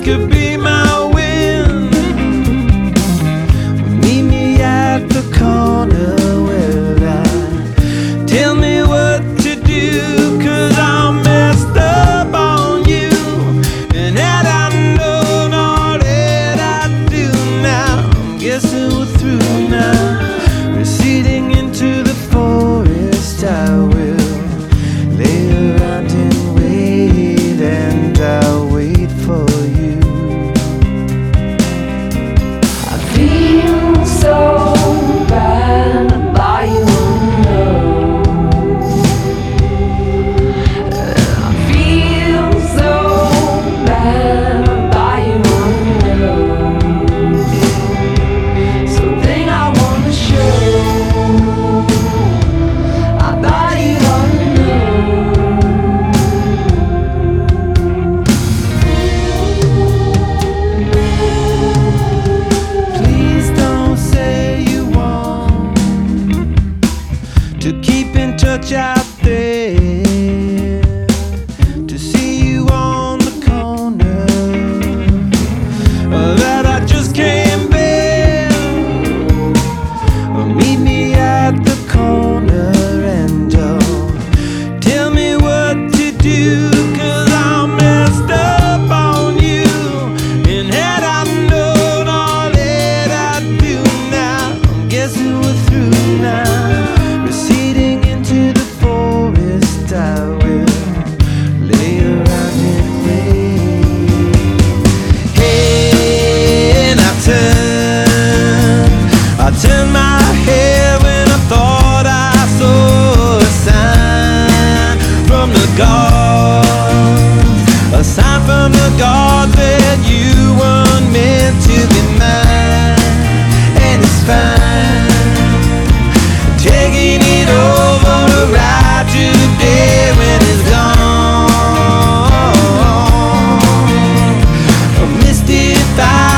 could be my wind. Meet me at the corner. Well, tell me what to do, 'cause I'm messed up on you. And had I known all that I do now, I'm guessing we're through now. Receding into the forest, I will lay around and wait, and I'll wait for you. I feel so bad about you, no. I feel so bad about you, no. Something I wanna show. I thought you ought to know. Please don't say you want to keep in touch out there, to see you on the corner, that I just can't bear. Meet me at the corner and tell me what to do, 'cause I'm messed up on you. And had I known all that I do now, I'm guessing we're through now. Receding into the forest, I will lay around and wait. Hey, and I turned my head when I thought I saw a sign from the gods, a sign from the gods that you weren't meant to be mine. And it's fine, taking it over to ride today when it's gone. A misty fire